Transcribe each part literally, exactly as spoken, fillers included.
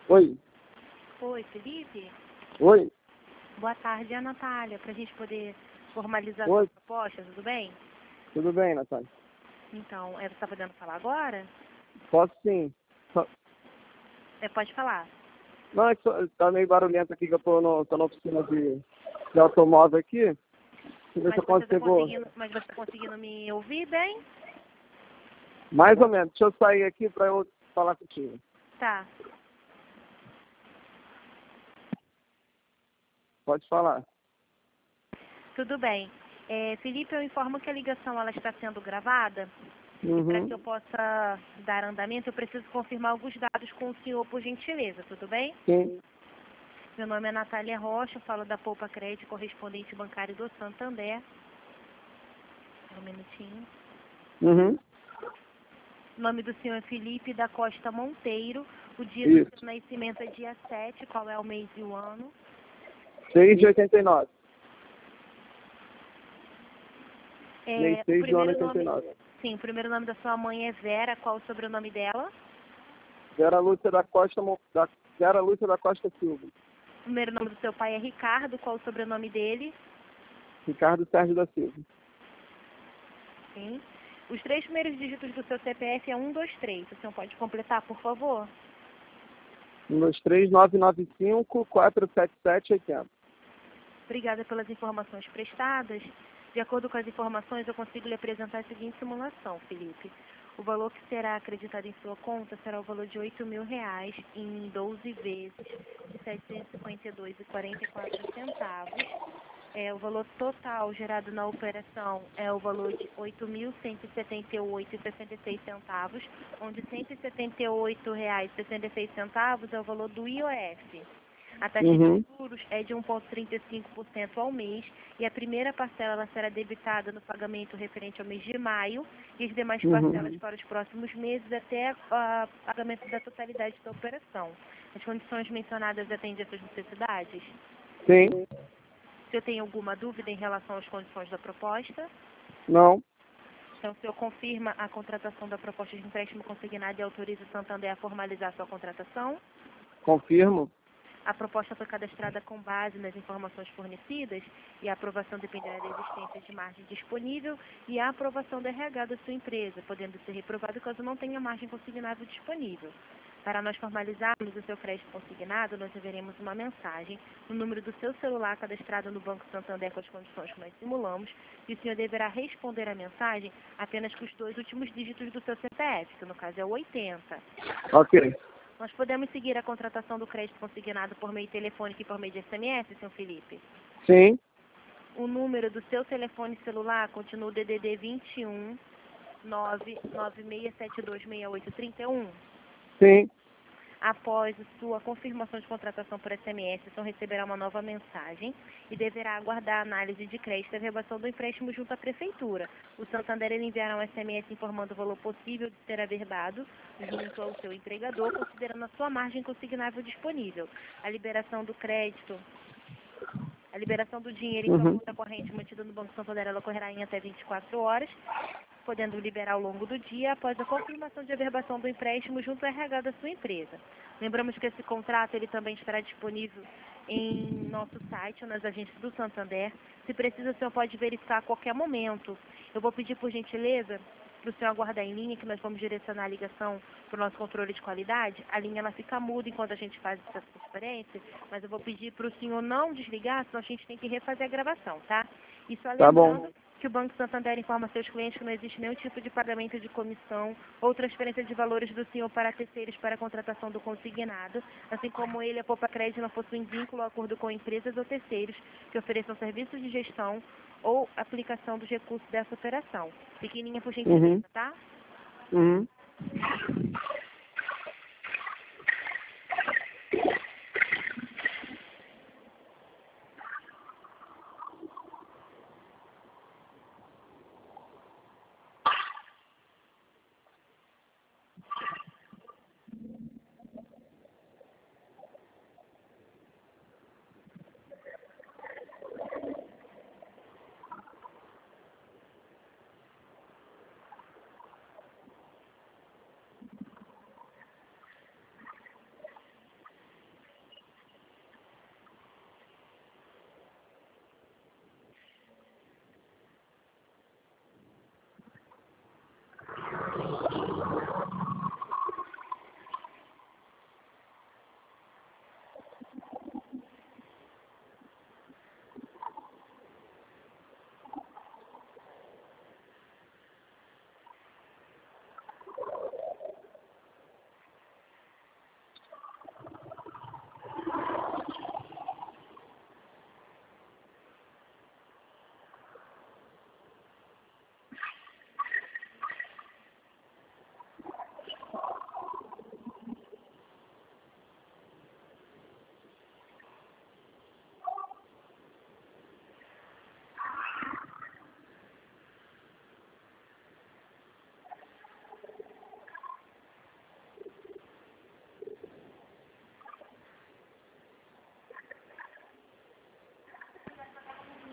Oi. Oi, Felipe? Oi. Boa tarde, é a Natália, para a gente poder formalizar Oi. a sua proposta, tudo bem? Tudo bem, Natália? Então, é, você está podendo falar agora? Posso sim. Só- É, pode falar. Não, é que só- tá meio barulhento aqui que eu tô, no, tô na oficina de, de automóvel aqui. Deixa eu ver Mas se eu você está consigo. conseguindo, mas você tá conseguindo me ouvir bem? Mais ou menos. Deixa eu sair aqui pra eu falar contigo. Tá. Pode falar. Tudo bem. É, Felipe, eu informo que a ligação ela está sendo gravada. E para que Uhum. eu possa dar andamento, eu preciso confirmar alguns dados com o senhor, por gentileza, tudo bem? Sim. Meu nome é Natália Rocha, eu falo da Poupa Crédito, correspondente bancário do Santander. Um minutinho. Uhum. O nome do senhor é Felipe da Costa Monteiro. O dia do Isso. seu nascimento é dia sete. Qual é o mês e o ano? seis de oitenta e nove. É, Mês o seis do ano primeiro oitenta e nome, nove. sim, o primeiro nome da sua mãe é Vera. Qual o sobrenome dela? Vera Lúcia da Costa, Mo- da, Vera Lúcia da Costa Silva. O primeiro nome do seu pai é Ricardo. Qual o sobrenome dele? Ricardo Sérgio da Silva. Sim. Os três primeiros dígitos do seu C P F é um, dois, três. O senhor pode completar, por favor? um, dois, três, nove nove cinco, quatro sete sete, oitenta. Obrigada pelas informações prestadas. De acordo com as informações, eu consigo lhe apresentar a seguinte simulação, Felipe. O valor que será acreditado em sua conta será o valor de oito mil reais em doze vezes de setecentos e cinquenta e dois reais e quarenta e quatro centavos. É, o valor total gerado na operação é o valor de oito mil cento e setenta e oito reais e sessenta e seis centavos, onde cento e setenta e oito reais e sessenta e seis centavos é o valor do I O F. A taxa Uhum. de juros é de um vírgula trinta e cinco por cento ao mês e a primeira parcela ela será debitada no pagamento referente ao mês de maio e as demais Uhum. parcelas para os próximos meses até o pagamento da totalidade da operação. As condições mencionadas atendem às suas necessidades? Sim. O senhor tem alguma dúvida em relação às condições da proposta? Não. Então, o senhor confirma a contratação da proposta de empréstimo consignado e autoriza o Santander a formalizar sua contratação? Confirmo. A proposta foi cadastrada com base nas informações fornecidas e a aprovação dependerá da existência de margem disponível e a aprovação do R H da sua empresa, podendo ser reprovado caso não tenha margem consignável disponível. Para nós formalizarmos o seu crédito consignado, nós enviaremos uma mensagem no número do seu celular cadastrado no Banco Santander com as condições que nós simulamos e o senhor deverá responder a mensagem apenas com os dois últimos dígitos do seu C P F, que no caso é o oitenta. Ok. Nós podemos seguir a contratação do crédito consignado por meio telefônico e por meio de S M S, senhor Felipe? Sim. O número do seu telefone celular continua o D D D vinte e um, nove nove seis sete dois seis oito três um. Sim. Após a sua confirmação de contratação por S M S, o senhor receberá uma nova mensagem e deverá aguardar a análise de crédito e averbação do empréstimo junto à Prefeitura. O Santander ele enviará um S M S informando o valor possível de ser averbado junto ao seu empregador, considerando a sua margem consignável disponível. A liberação do crédito, a liberação do dinheiro em sua Uhum. conta corrente mantida no Banco Santander, ela ocorrerá em até vinte e quatro horas, podendo liberar ao longo do dia após a confirmação de averbação do empréstimo junto ao R H da sua empresa. Lembramos que esse contrato ele também estará disponível em nosso site ou nas agências do Santander. Se precisa, o senhor pode verificar a qualquer momento. Eu vou pedir, por gentileza, para o senhor aguardar em linha, que nós vamos direcionar a ligação para o nosso controle de qualidade. A linha ela fica muda enquanto a gente faz essa transferência, mas eu vou pedir para o senhor não desligar, senão a gente tem que refazer a gravação, tá? E só Tá lembrando bom. que o Banco Santander informa seus clientes que não existe nenhum tipo de pagamento de comissão ou transferência de valores do senhor para terceiros para a contratação do consignado, assim como ele, a Poupa Crédito, não possui vínculo ou acordo com empresas ou terceiros que ofereçam serviços de gestão ou aplicação dos recursos dessa operação. Pequenininha por Uhum. gentileza, tá? Uhum.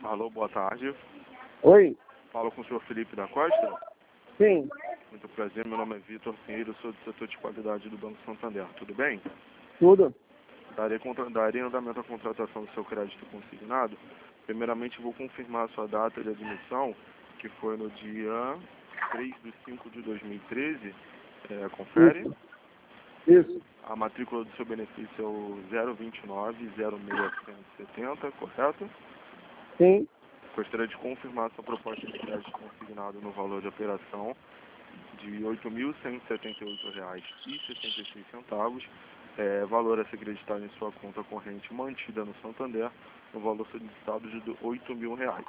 Alô, boa tarde. Oi? Falo com o senhor Felipe da Costa? Sim. Muito prazer, meu nome é Vitor Pinheiro, sou do setor de qualidade do Banco Santander. Tudo bem? Tudo? Darei, contra... Darei andamento à contratação do seu crédito consignado. Primeiramente, vou confirmar a sua data de admissão, que foi no dia três de cinco de dois mil e treze. É, confere? Isso. A matrícula do seu benefício é o zero dois nove zero seis sete zero, correto? Sim. Gostaria de confirmar sua proposta de crédito consignado no valor de operação de oito mil cento e setenta e oito reais e sessenta e seis centavos, é, valor a ser acreditado em sua conta corrente mantida no Santander, no valor solicitado de oito mil reais.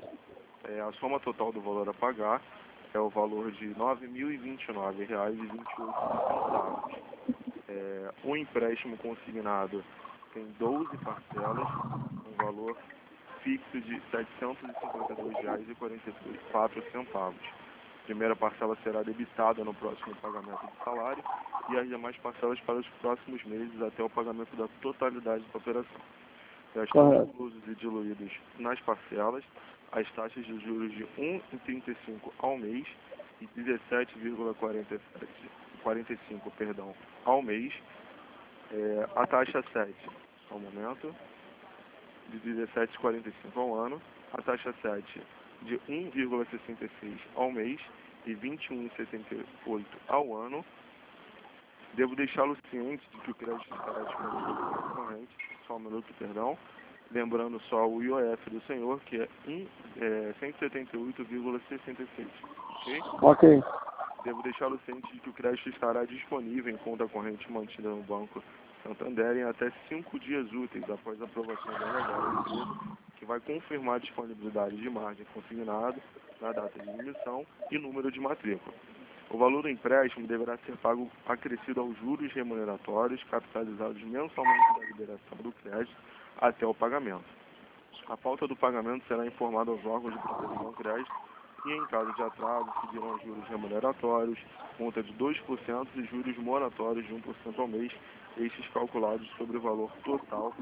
É, a soma total do valor a pagar é o valor de nove mil e vinte e nove reais e vinte e oito centavos. É, o empréstimo consignado tem doze parcelas, um valor fixo de setecentos e cinquenta e dois reais e quarenta e quatro centavos. A primeira parcela será debitada no próximo pagamento do salário e as demais parcelas para os próximos meses até o pagamento da totalidade da operação. Já estão inclusos e diluídos nas parcelas as taxas de juros de um vírgula trinta e cinco ao mês e dezessete vírgula quarenta e cinco perdão, ao mês. É, a taxa sete, ao momento, de dezessete vírgula quarenta e cinco ao ano, a taxa sete de um vírgula sessenta e seis ao mês e vinte e um vírgula setenta e oito ao ano. Devo deixá-lo ciente de que o crédito estará disponível no corrente, só um minuto, perdão, lembrando só o I O F do senhor, que é, um, é cento e setenta e oito vírgula sessenta e seis, ok? Ok. Devo deixá-lo ciente de que o crédito estará disponível em conta corrente mantida no Banco Santander em até cinco dias úteis após a aprovação da R H da empresa, que vai confirmar a disponibilidade de margem consignado na data de emissão e número de matrícula. O valor do empréstimo deverá ser pago acrescido aos juros remuneratórios capitalizados mensalmente da liberação do crédito até o pagamento. A falta do pagamento será informada aos órgãos de proteção ao crédito e, em caso de atraso, seguirão juros remuneratórios, multa de dois por cento e juros moratórios de um por cento ao mês, estes calculados sobre o valor total,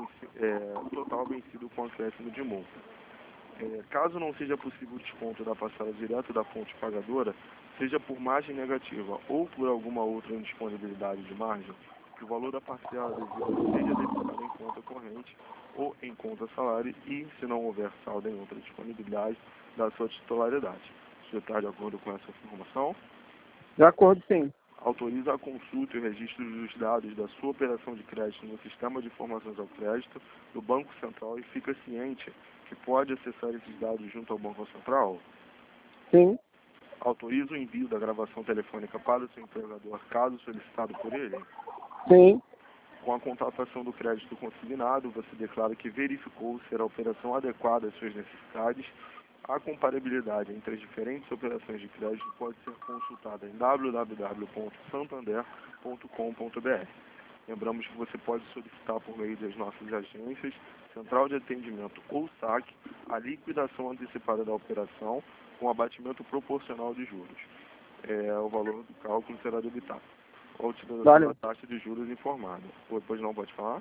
é, total vencido com acréscimo de multa. É, caso não seja possível o desconto da parcela direto da fonte pagadora, seja por margem negativa ou por alguma outra indisponibilidade de margem, que o valor da parcela devida seja debitado em conta corrente ou em conta salário e, se não houver saldo em outra disponibilidade, da sua titularidade. Você está de acordo com essa informação? De acordo, sim. Autoriza a consulta e o registro dos dados da sua operação de crédito no Sistema de Informações ao Crédito do Banco Central e fica ciente que pode acessar esses dados junto ao Banco Central? Sim. Autoriza o envio da gravação telefônica para o seu empregador, caso solicitado por ele? Sim. Com a contratação do crédito consignado, você declara que verificou ser a operação adequada às suas necessidades. A comparabilidade entre as diferentes operações de crédito pode ser consultada em w w w ponto santander ponto com ponto b r. Lembramos que você pode solicitar por meio das nossas agências, Central de Atendimento ou S A C, a liquidação antecipada da operação com abatimento proporcional de juros. É, o valor do cálculo será debitado. A utilização Vale. da taxa de juros informada. Depois não pode falar?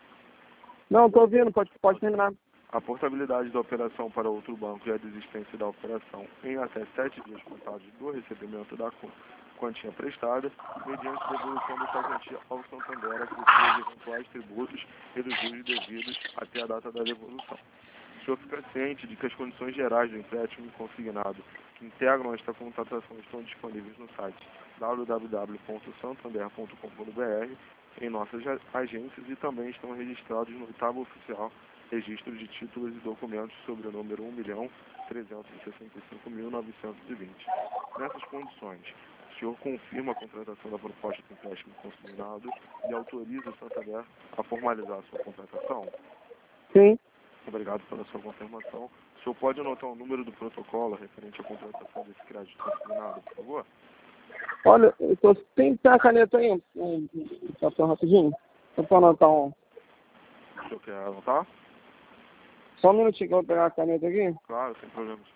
Não, estou ouvindo, pode, pode terminar. A portabilidade da operação para outro banco e a desistência da operação em até sete dias contados do recebimento da quantia prestada, mediante devolução dessa quantia ao Santander, acrescidos de eventuais tributos e dos juros devidos até a data da devolução. O senhor fica ciente de que as condições gerais do empréstimo consignado que integram esta contratação estão disponíveis no site w w w ponto santander ponto com ponto b r, em nossas agências, e também estão registrados no oitavo oficial registro de títulos e documentos sobre o número um milhão trezentos e sessenta e cinco mil novecentos e vinte. Nessas condições, o senhor confirma a contratação da proposta de empréstimo consignado e autoriza o Santander a formalizar a sua contratação? Sim. Obrigado pela sua confirmação. O senhor pode anotar o número do protocolo referente à contratação desse crédito consignado, por favor? Olha, eu tô, tem, tem a caneta aí, um, um papel rapidinho? Só para anotar um. O senhor quer anotar? Só um minutinho que eu vou pegar a caneta aqui. Claro, sem problemas.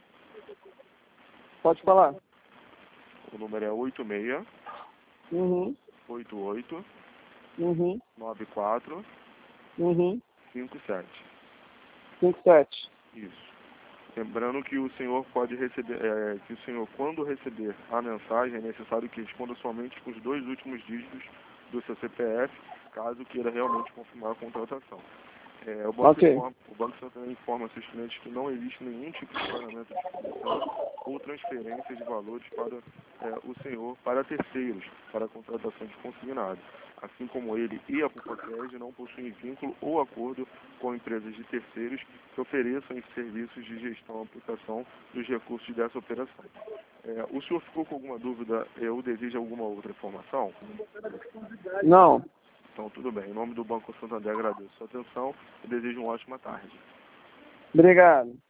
Pode falar. O número é oito seis Uhum. oito oito Uhum. nove quatro Uhum. cinco sete. cinco sete. Isso. Lembrando que o senhor pode receber, é, que o senhor, quando receber a mensagem, é necessário que responda somente com os dois últimos dígitos do seu C P F, caso queira realmente confirmar a contratação. É, o, banco Ok. informa, o Banco Santander informa seus clientes que não existe nenhum tipo de pagamento de comissão ou transferência de valores para é, o senhor para terceiros, para a contratação de consignado. Assim como ele e a Pupacred não possuem vínculo ou acordo com empresas de terceiros que ofereçam serviços de gestão e aplicação dos recursos dessa operação. É, o senhor ficou com alguma dúvida é, ou deseja alguma outra informação? Não. Então, tudo bem. Em nome do Banco Santander, agradeço a sua atenção e desejo uma ótima tarde. Obrigado.